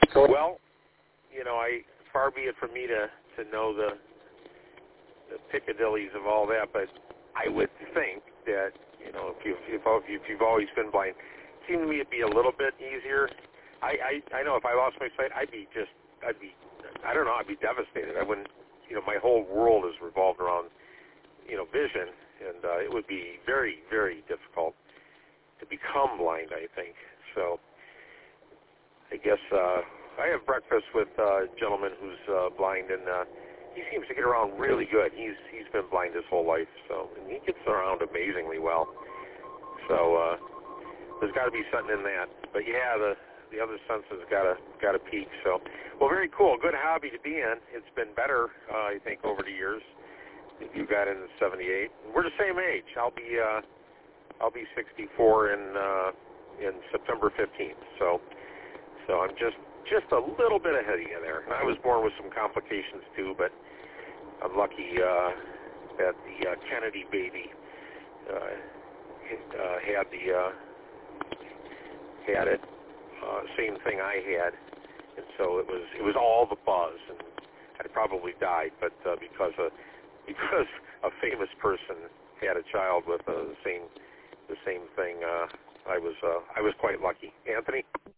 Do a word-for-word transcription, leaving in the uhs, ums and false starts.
Well, you know, I far be it from me to, to know the, the Piccadillys of all that, but I would think that, you know, if, you, if, if you've always been blind, it seemed to me it'd be a little bit easier. I, I, I know if I lost my sight, I'd be just, I'd be, I don't know, I'd be devastated. I wouldn't, you know, my whole world is revolved around, you know, vision, and uh, it would be very, very difficult to become blind, I think. So I guess uh, I have breakfast with uh, a gentleman who's uh, blind, and uh, he seems to get around really good. He's he's been blind his whole life, so and he gets around amazingly well. So uh, there's got to be something in that. But yeah, the the other senses got to got to peak. So well, very cool, good hobby to be in. It's been better, uh, I think, over the years. You got in seventy-eight. We're the same age. I'll be uh, I'll be sixty-four in uh, in September fifteenth. So so I'm just just a little bit ahead of you there. I was born with some complications too, but I'm lucky uh, that the uh, Kennedy baby uh, uh, had the uh, had it uh, same thing I had, and so it was it was all the buzz, and I probably died, but uh, because of because a famous person had a child with uh, the same the same thing, uh, I was uh, I was quite lucky. Anthony?